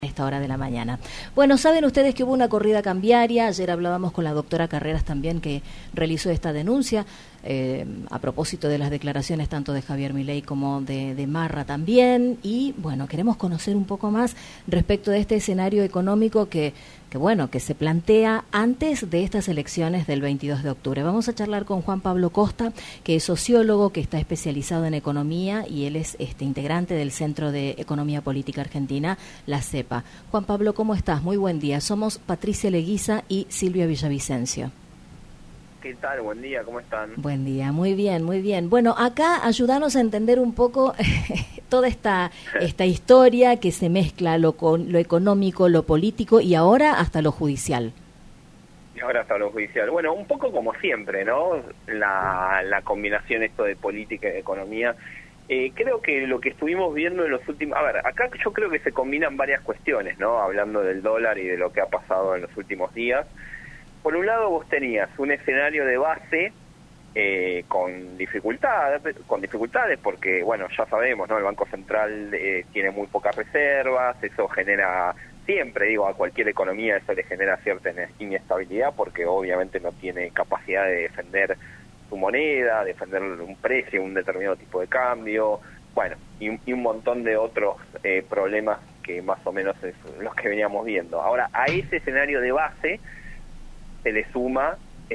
Esta hora de la mañana. Bueno, saben ustedes que hubo una corrida cambiaria. Ayer hablábamos con la doctora Carreras también, que realizó esta denuncia a propósito de las declaraciones tanto de Javier Milei como de Marra también. Y bueno, queremos conocer un poco más respecto de este escenario económico que se plantea antes de estas elecciones del 22 de octubre. Vamos a charlar con Juan Pablo Costa, que es sociólogo, que está especializado en economía y él es integrante del Centro de Economía Política Argentina, la CEPA. Juan Pablo, ¿cómo estás? Muy buen día. Somos Patricia Leguiza y Silvia Villavicencio. ¿Qué tal? Buen día, ¿cómo están? Buen día, muy bien, muy bien. Bueno, acá ayúdanos a entender un poco toda esta historia que se mezcla lo económico, lo político y ahora hasta lo judicial. Bueno, un poco como siempre, ¿no? La combinación esto de política y de economía. Creo que lo que estuvimos viendo en los últimos... A ver, acá yo creo que se combinan varias cuestiones, ¿no? Hablando del dólar y de lo que ha pasado en los últimos días. Por un lado vos tenías un escenario de base con dificultades porque, bueno, ya sabemos, ¿no? El Banco Central tiene muy pocas reservas, eso genera, siempre digo, a cualquier economía eso le genera cierta inestabilidad porque obviamente no tiene capacidad de defender su moneda, defender un precio, un determinado tipo de cambio, bueno, y un montón de otros problemas que más o menos es los que veníamos viendo. Ahora, a ese escenario de base se le suma,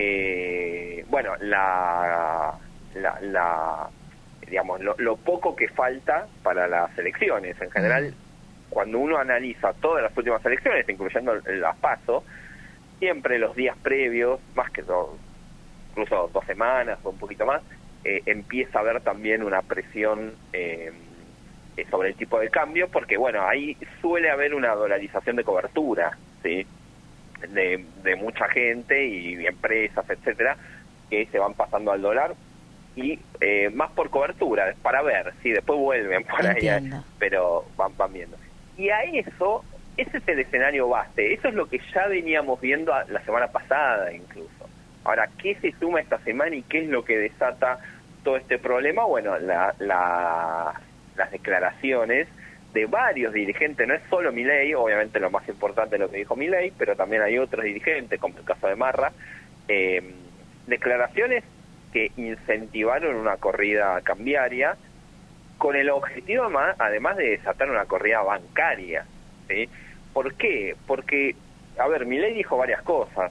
digamos, lo poco que falta para las elecciones. En general, cuando uno analiza todas las últimas elecciones, incluyendo las PASO, siempre los días previos, más que todo, incluso 2 semanas o un poquito más, empieza a haber también una presión sobre el tipo de cambio, porque, bueno, ahí suele haber una dolarización de cobertura, ¿sí?, de mucha gente y empresas, etcétera, que se van pasando al dólar y más por cobertura, para ver si después vuelven por ahí, pero van viendo. Y a eso, ese es el escenario base, eso es lo que ya veníamos viendo la semana pasada incluso. Ahora, ¿qué se suma esta semana y qué es lo que desata todo este problema? Bueno, las declaraciones de varios dirigentes, no es solo Milei, obviamente lo más importante es lo que dijo Milei, pero también hay otros dirigentes, como el caso de Marra, declaraciones que incentivaron una corrida cambiaria con el objetivo, además de desatar una corrida bancaria, ¿sí? ¿Por qué? Porque, a ver, Milei dijo varias cosas.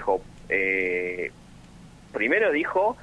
Primero dijo,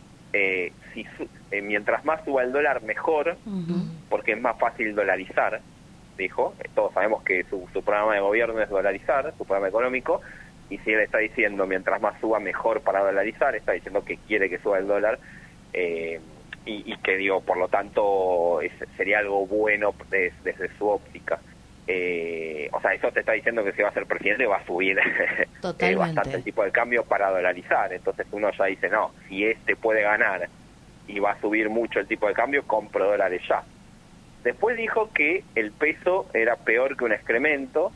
mientras más suba el dólar, mejor, porque es más fácil dolarizar, dijo. Todos sabemos que su programa de gobierno es dolarizar, su programa económico, y si él está diciendo mientras más suba, mejor para dolarizar, está diciendo que quiere que suba el dólar, y que, digo, por lo tanto, sería algo bueno desde su óptica. O sea, eso te está diciendo que si va a ser presidente va a subir bastante el tipo de cambio para dolarizar. Entonces uno ya dice, no, si puede ganar y va a subir mucho el tipo de cambio, compro dólares ya. Después dijo que el peso era peor que un excremento,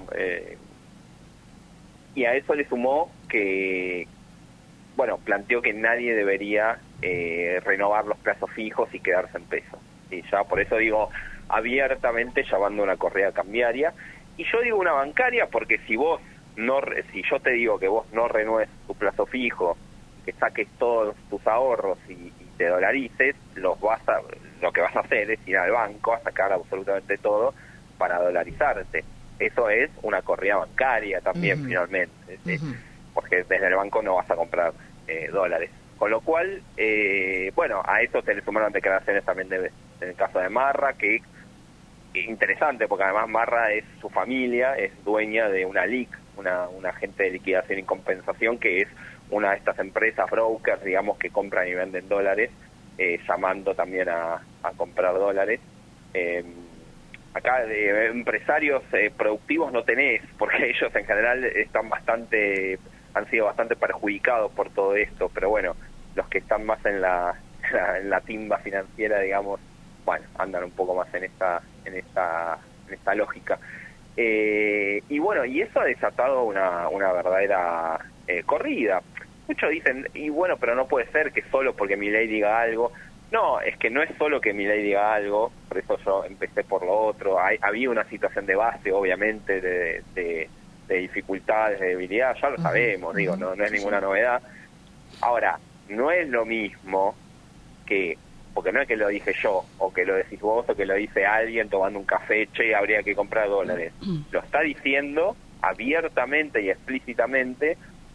y a eso le sumó que, bueno, planteó que nadie debería renovar los plazos fijos y quedarse en peso. Y ya por eso digo abiertamente llamando una corrida cambiaria, y yo digo una bancaria porque si yo te digo que vos no renueves tu plazo fijo, que saques todos tus ahorros y te dolarices, lo que vas a hacer es ir al banco a sacar absolutamente todo para dolarizarte. Eso es una corrida bancaria también, finalmente, porque desde el banco no vas a comprar dólares. Con lo cual, bueno, a eso se le sumaron declaraciones también en el caso de Marra, que interesante, porque además Marra su familia es dueña de una LIC, una agente de liquidación y compensación, que es una de estas empresas brokers, digamos, que compran y venden dólares, llamando también a comprar dólares. Acá de empresarios productivos no tenés, porque ellos en general han sido bastante perjudicados por todo esto, pero bueno, los que están más en la timba financiera, digamos, bueno, andan un poco más en esta lógica. Y bueno, y eso ha desatado una verdadera corrida. Muchos dicen, y bueno, pero no puede ser que solo porque Milei diga algo. No, es que no es solo que Milei diga algo, por eso yo empecé por lo otro. Había una situación de base, obviamente, de dificultades, de debilidad, ya lo sabemos, digo, no es ninguna novedad. Ahora, no es lo mismo que, porque no es que lo dije yo, o que lo decís vos, o que lo dice alguien tomando un café, che, habría que comprar dólares. Lo está diciendo abiertamente y explícitamente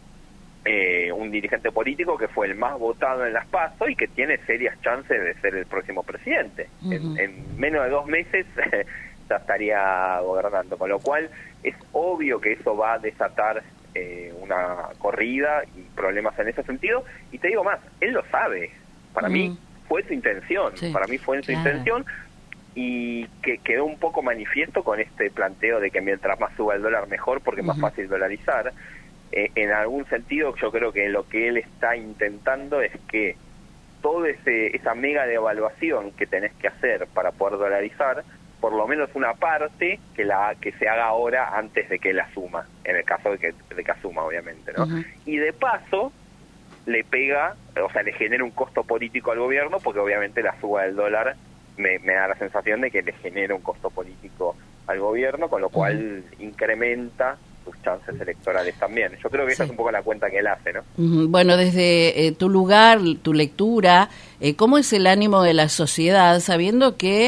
un dirigente político que fue el más votado en las PASO y que tiene serias chances de ser el próximo presidente. En menos de 2 meses ya estaría gobernando, con lo cual es obvio que eso va a desatar una corrida y problemas en ese sentido. Y te digo más, él lo sabe. Para mí fue su intención, para mí fue su intención, y que quedó un poco manifiesto con este planteo de que mientras más suba el dólar mejor, porque es más fácil dolarizar. En algún sentido yo creo que lo que él está intentando es que toda esa mega devaluación que tenés que hacer para poder dolarizar, por lo menos una parte que se haga ahora antes de que él asuma, en el caso de que asuma, obviamente, ¿no? Y de paso le pega, o sea, le genera un costo político al gobierno, porque obviamente la suba del dólar me da la sensación de que le genera un costo político al gobierno, con lo cual incrementa sus chances electorales también. Yo creo que esa es un poco la cuenta que él hace, ¿no? Bueno, desde tu lugar, tu lectura, ¿cómo es el ánimo de la sociedad, sabiendo que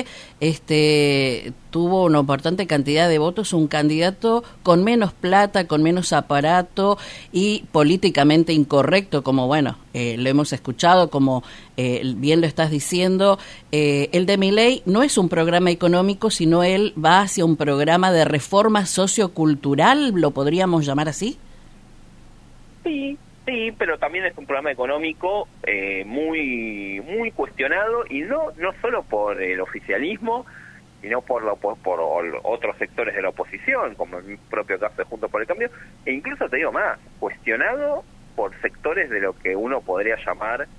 tuvo una importante cantidad de votos un candidato con menos plata, con menos aparato y políticamente incorrecto, como bueno, lo hemos escuchado, como bien lo estás diciendo? El de Milei no es un programa económico, sino él va hacia un programa de reforma sociocultural, ¿lo podríamos llamar así? Sí, pero también es un programa económico muy cuestionado, y no solo por el oficialismo, sino por otros sectores de la oposición, como en el propio caso de Juntos por el Cambio, e incluso te digo más, cuestionado por sectores de lo que uno podría llamar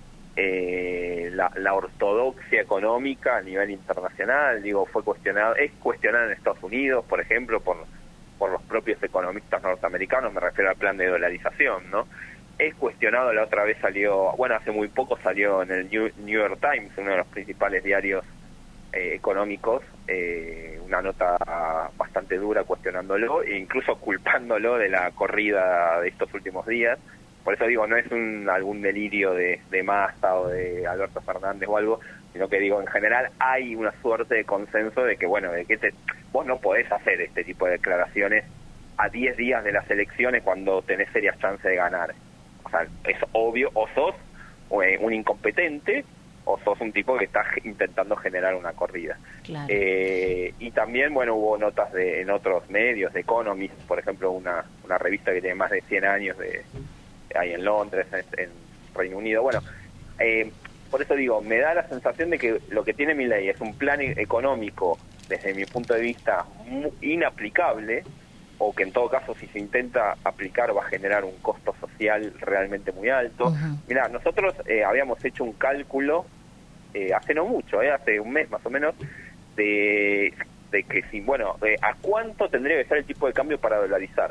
la ortodoxia económica a nivel internacional. Digo, es cuestionado en Estados Unidos, por ejemplo, por los propios economistas norteamericanos, me refiero al plan de dolarización, ¿no? Es cuestionado, la otra vez hace muy poco salió en el New York Times, uno de los principales diarios económicos, una nota bastante dura cuestionándolo e incluso culpándolo de la corrida de estos últimos días. Por eso digo, no es algún delirio de Massa o de Alberto Fernández o algo, sino que digo, en general hay una suerte de consenso de que, bueno, vos no podés hacer este tipo de declaraciones a 10 días de las elecciones cuando tenés serias chances de ganar. O sea, es obvio, o sos un incompetente o sos un tipo que está intentando generar una corrida. Claro. Y también, bueno, hubo notas en otros medios, de Economist, por ejemplo, una revista que tiene más de 100 años ahí en Londres, en Reino Unido. Bueno, por eso digo, me da la sensación de que lo que tiene Milei es un plan económico, desde mi punto de vista, inaplicable, o que en todo caso si se intenta aplicar va a generar un costo social realmente muy alto. Mirá, nosotros habíamos hecho un cálculo hace no mucho, hace un mes más o menos, de que a cuánto tendría que ser el tipo de cambio para dolarizar.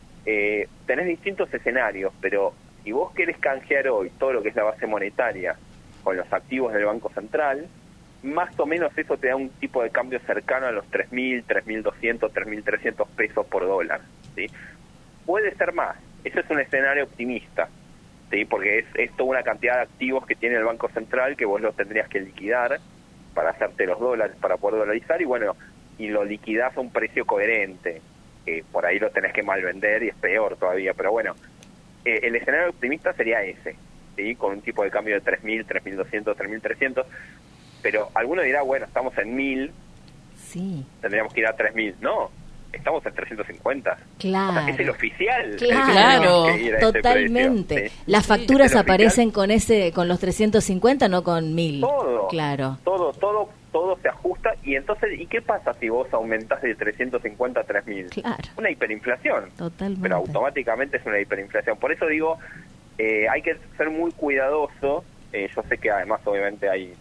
Tenés distintos escenarios, pero si vos querés canjear hoy todo lo que es la base monetaria con los activos del Banco Central, más o menos eso te da un tipo de cambio cercano a los 3.000, 3.200, 3.300 pesos por dólar, ¿sí? Puede ser más, eso es un escenario optimista, ¿sí? Porque es toda una cantidad de activos que tiene el Banco Central que vos los tendrías que liquidar para hacerte los dólares, para poder dolarizar, y lo liquidás a un precio coherente, por ahí lo tenés que malvender y es peor todavía, pero bueno, el escenario optimista sería ese, ¿sí? Con un tipo de cambio de 3.000, 3.200, 3.300, pero alguno dirá, bueno, estamos en 1.000, sí, tendríamos que ir a 3.000. No, estamos en 350. Claro. O sea, es el oficial. Claro, el que ir a totalmente. ese precio, ¿sí? Las facturas es aparecen con los 350, no con 1.000. Todo. Claro. Todo se ajusta. Y entonces, ¿y qué pasa si vos aumentás de 350 a 3.000? Claro. Una hiperinflación. Totalmente. Pero automáticamente es una hiperinflación. Por eso digo, hay que ser muy cuidadoso. Yo sé que además, obviamente, hay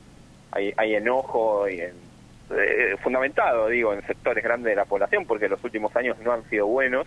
enojo fundamentado, digo, en sectores grandes de la población, porque los últimos años no han sido buenos,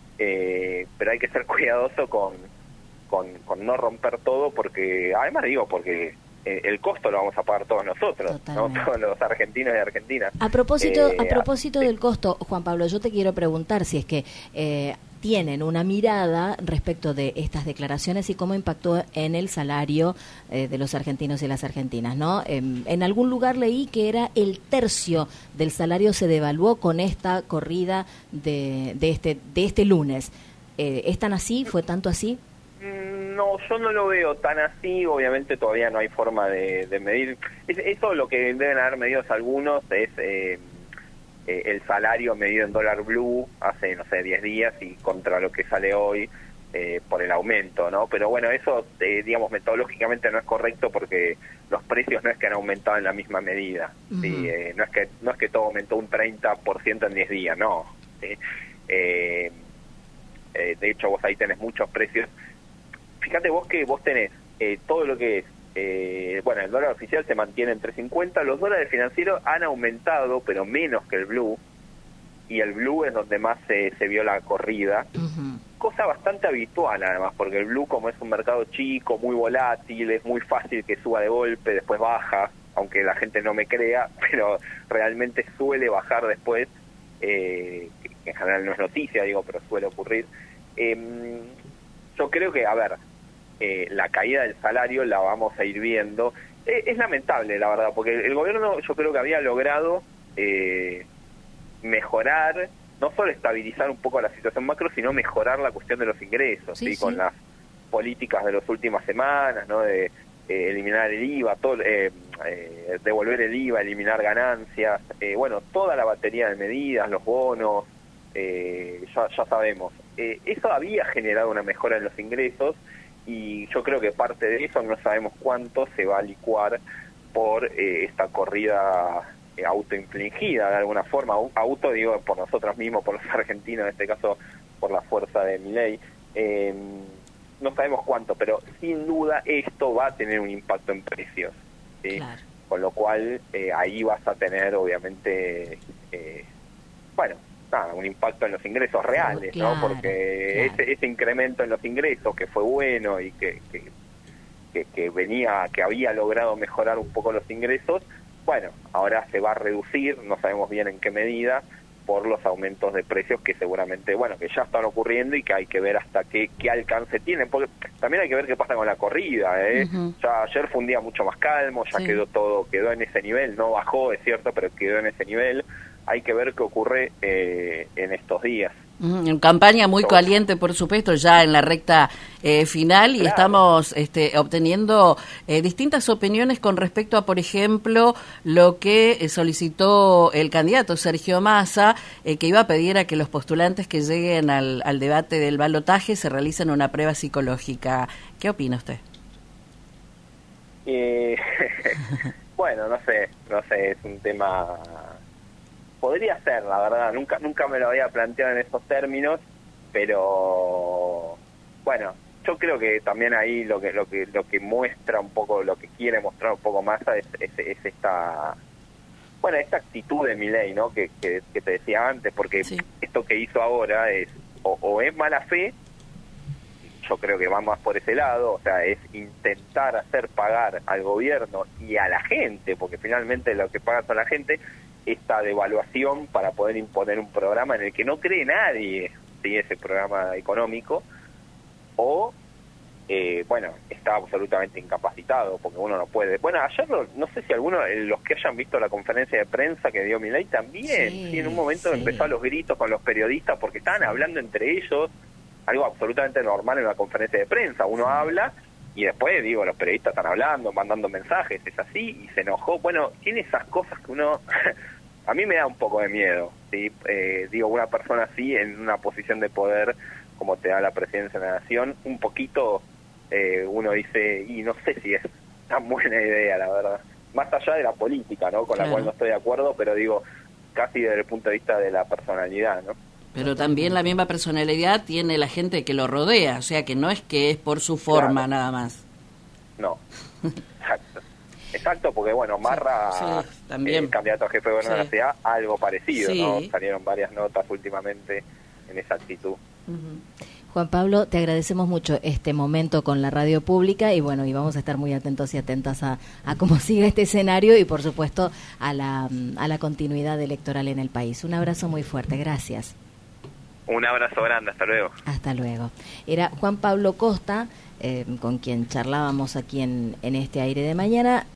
pero hay que ser cuidadoso con no romper todo, porque además porque el costo lo vamos a pagar todos nosotros, ¿no? Todos los argentinos y argentinas. A propósito del costo, Juan Pablo, yo te quiero preguntar si es que tienen una mirada respecto de estas declaraciones y cómo impactó en el salario de los argentinos y las argentinas, ¿no? En algún lugar leí que era el tercio del salario se devaluó con esta corrida de este lunes. ¿Es tan así? ¿Fue tanto así? No, yo no lo veo tan así. Obviamente todavía no hay forma de medir. Eso lo que deben haber medido algunos es el salario medido en dólar blue hace, no sé, 10 días y contra lo que sale hoy por el aumento, ¿no? Pero bueno, eso, digamos, metodológicamente no es correcto porque los precios no es que han aumentado en la misma medida, ¿sí? No es que todo aumentó un 30% en 10 días, no. ¿Sí? De hecho, vos ahí tenés muchos precios. Fíjate vos que vos tenés todo lo que es, bueno, el dólar oficial se mantiene en 3.50, los dólares financieros han aumentado, pero menos que el blue, y el blue es donde más se vio la corrida, cosa bastante habitual además, porque el blue, como es un mercado chico, muy volátil, es muy fácil que suba de golpe, después baja, aunque la gente no me crea, pero realmente suele bajar después, que en general no es noticia, digo, pero suele ocurrir. Yo creo que, a ver, la caída del salario la vamos a ir viendo. Es lamentable, la verdad, porque el gobierno yo creo que había logrado mejorar, no solo estabilizar un poco la situación macro, sino mejorar la cuestión de los ingresos, ¿sí? Con las políticas de las últimas semanas, ¿no? De eliminar el IVA, devolver el IVA, eliminar ganancias, bueno, toda la batería de medidas, los bonos, ya sabemos. Eso había generado una mejora en los ingresos y yo creo que parte de eso, no sabemos cuánto, se va a licuar por esta corrida autoinfligida de alguna forma, auto digo por nosotros mismos, por los argentinos, en este caso por la fuerza de Milei. No sabemos cuánto, pero sin duda esto va a tener un impacto en precios, ¿sí? Claro. Con lo cual ahí vas a tener obviamente, bueno, un impacto en los ingresos reales, claro, ¿no? Porque claro, ese incremento en los ingresos que fue bueno y que había logrado mejorar un poco los ingresos, bueno, ahora se va a reducir, no sabemos bien en qué medida, por los aumentos de precios que seguramente, bueno, que ya están ocurriendo y que hay que ver hasta qué alcance tienen, porque también hay que ver qué pasa con la corrida, Ya ayer fue un día mucho más calmo, ya quedó en ese nivel, no bajó, es cierto, pero quedó en ese nivel. Hay que ver qué ocurre en estos días. En campaña muy caliente, por supuesto, ya en la recta final, y estamos obteniendo distintas opiniones con respecto a, por ejemplo, lo que solicitó el candidato Sergio Massa, que iba a pedir a que los postulantes que lleguen al debate del balotaje se realicen una prueba psicológica. ¿Qué opina usted? Bueno, no sé, es un tema... Podría ser, la verdad, nunca me lo había planteado en esos términos, pero bueno, yo creo que también ahí lo que muestra un poco, lo que quiere mostrar un poco más es esta actitud de Milei, ¿no? Que te decía antes, porque esto que hizo ahora es o es mala fe, yo creo que va más por ese lado, o sea, es intentar hacer pagar al gobierno y a la gente, porque finalmente lo que paga son la gente, esta devaluación para poder imponer un programa en el que no cree nadie, ¿sí? Ese programa económico, o bueno, está absolutamente incapacitado porque uno no puede. Bueno, ayer no sé si algunos, los que hayan visto la conferencia de prensa que dio Milei también, en un momento empezó a los gritos con los periodistas porque estaban hablando entre ellos, algo absolutamente normal en una conferencia de prensa, uno habla y después, los periodistas están hablando, mandando mensajes, es así, y se enojó. Bueno, tiene esas cosas que uno... a mí me da un poco de miedo, ¿sí? Una persona así, en una posición de poder, como te da la presidencia de la nación, un poquito uno dice, y no sé si es tan buena idea, la verdad. Más allá de la política, ¿no? Con la cual no estoy de acuerdo, pero casi desde el punto de vista de la personalidad, ¿no? Pero también la misma personalidad tiene la gente que lo rodea, o sea que no es que es por su forma nada más. No, exacto, porque bueno, Marra, también candidato a jefe de gobierno de la ciudad, algo parecido, ¿no? Salieron varias notas últimamente en esa actitud. Juan Pablo, te agradecemos mucho este momento con la radio pública y bueno, y vamos a estar muy atentos y atentas a cómo sigue este escenario y por supuesto a la continuidad electoral en el país. Un abrazo muy fuerte, gracias. Un abrazo grande, hasta luego. Hasta luego. Era Juan Pablo Costa, con quien charlábamos aquí en este Aire de Mañana.